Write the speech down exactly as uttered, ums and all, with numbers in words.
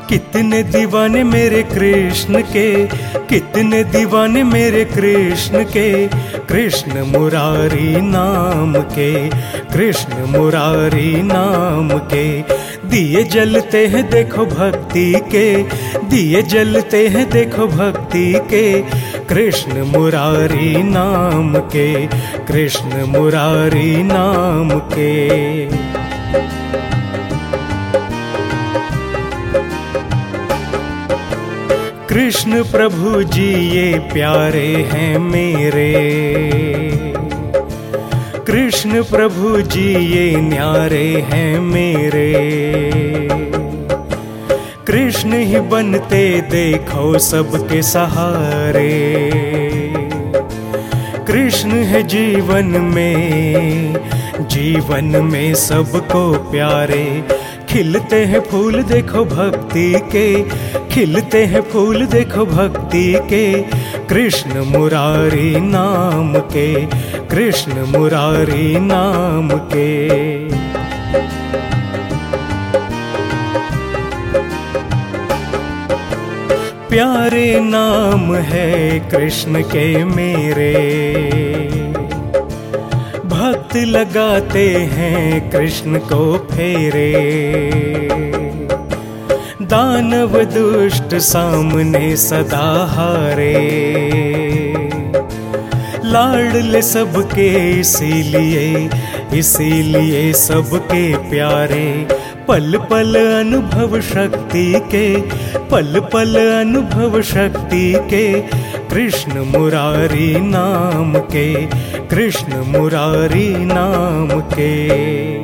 कितने दीवाने मेरे कृष्ण के, कितने दीवाने मेरे कृष्ण के, कृष्ण मुरारी नाम के, कृष्ण मुरारी नाम के। दिए जलते हैं देखो भक्ति के, दिए जलते हैं देखो भक्ति के, कृष्ण मुरारी नाम के, कृष्ण मुरारी नाम के। कृष्ण प्रभु जी ये प्यारे हैं मेरे, कृष्ण प्रभु जी ये न्यारे हैं मेरे। कृष्ण ही बनते देखो सबके सहारे, कृष्ण है जीवन में, जीवन में सबको प्यारे। खिलते हैं फूल देखो भक्ति के, खिलते हैं फूल देखो भक्ति के, कृष्ण मुरारी नाम के, कृष्ण मुरारी नाम के। प्यारे नाम है कृष्ण के मेरे, भक्त लगाते हैं कृष्ण को फेरे। दानव दुष्ट सामने सदा हारे, लाडले सबके इसीलिए, इसीलिए सबके प्यारे। पल पल अनुभव शक्ति के, पल पल अनुभव शक्ति के, कृष्ण मुरारी नाम के, कृष्ण मुरारी नाम के।